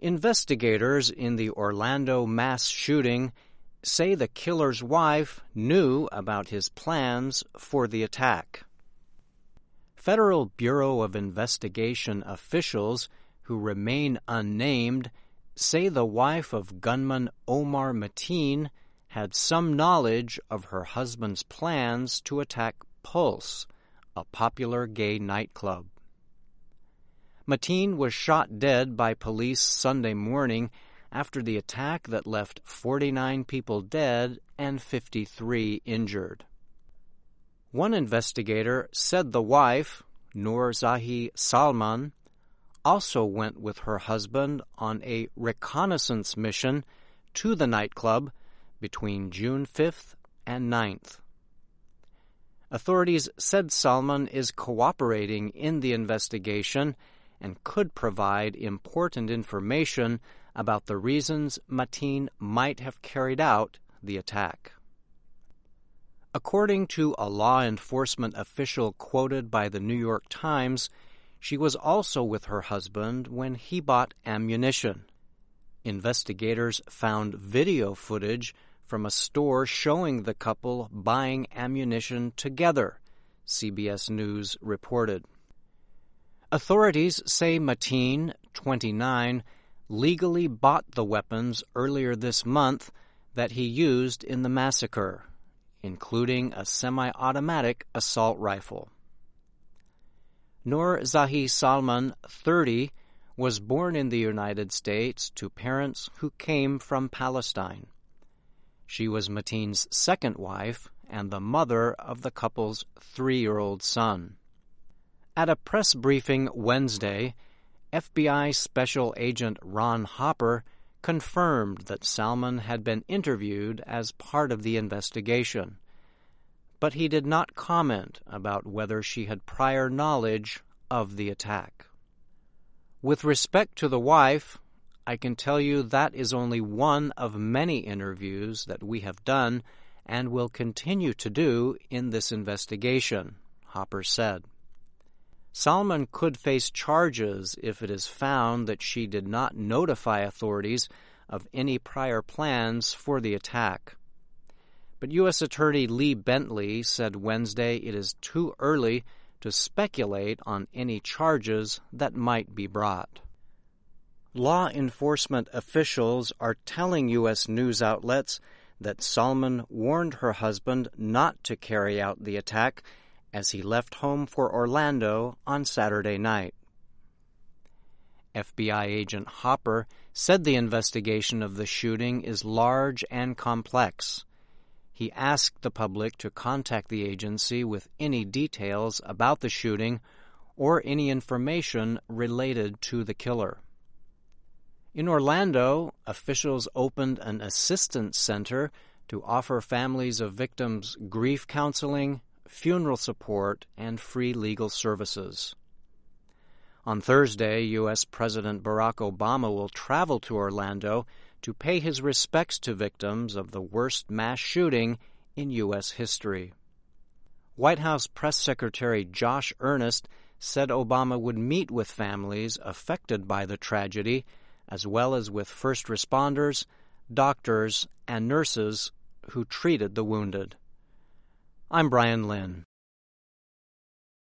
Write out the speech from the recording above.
Investigators in the Orlando mass shooting say the killer's wife knew about his plans for the attack. Federal Bureau of Investigation officials who remain unnamed say the wife of gunman Omar Mateen had some knowledge of her husband's plans to attack Pulse, a popular gay nightclub. Mateen was shot dead by police Sunday morning after the attack that left 49 people dead and 53 injured. One investigator said the wife, Noor Zahi Salman, also went with her husband on a reconnaissance mission to the nightclub between June 5th and 9th. Authorities said Salman is cooperating in the investigation and could provide important information about the reasons Mateen might have carried out the attack. According to a law enforcement official quoted by the New York Times, she was also with her husband when he bought ammunition. Investigators found video footage from a store showing the couple buying ammunition together, CBS News reported. Authorities say Mateen, 29, legally bought the weapons earlier this month that he used in the massacre, including a semi-automatic assault rifle. Noor Zahi Salman, 30, was born in the United States to parents who came from Palestine. She was Mateen's second wife and the mother of the couple's 3-year-old son. At a press briefing Wednesday, FBI Special Agent Ron Hopper confirmed that Salman had been interviewed as part of the investigation, but he did not comment about whether she had prior knowledge of the attack. With respect to the wife, I can tell you that is only one of many interviews that we have done and will continue to do in this investigation, Hopper said. Salman could face charges if it is found that she did not notify authorities of any prior plans for the attack. But U.S. Attorney Lee Bentley said Wednesday it is too early to speculate on any charges that might be brought. Law enforcement officials are telling U.S. news outlets that Salman warned her husband not to carry out the attack as he left home for Orlando on Saturday night. FBI agent Hopper said the investigation of the shooting is large and complex. He asked the public to contact the agency with any details about the shooting or any information related to the killer. In Orlando, officials opened an assistance center to offer families of victims grief counseling, funeral support, and free legal services. On Thursday, U.S. President Barack Obama will travel to Orlando to pay his respects to victims of the worst mass shooting in U.S. history. White House Press Secretary Josh Earnest said Obama would meet with families affected by the tragedy, as well as with first responders, doctors, and nurses who treated the wounded. I'm Brian Lynn.